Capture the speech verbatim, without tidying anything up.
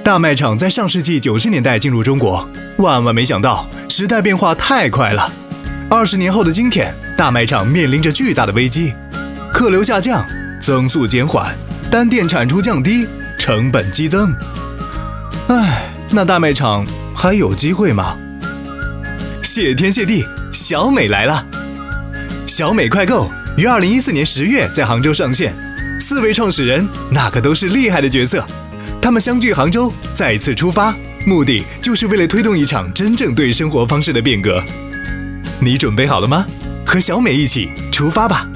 大卖场在上世纪九十年代进入中国，万万没想到时代变化太快了。二十年后的今天，大卖场面临着巨大的危机，客流下降，增速减缓，单店产出降低，成本激增。唉，那大卖场还有机会吗？谢天谢地，小美来了！小美快购于二零一四年十月在杭州上线，四位创始人那可都是厉害的角色。他们相聚杭州，再次出发，目的就是为了推动一场真正对生活方式的变革。你准备好了吗？和小美一起出发吧！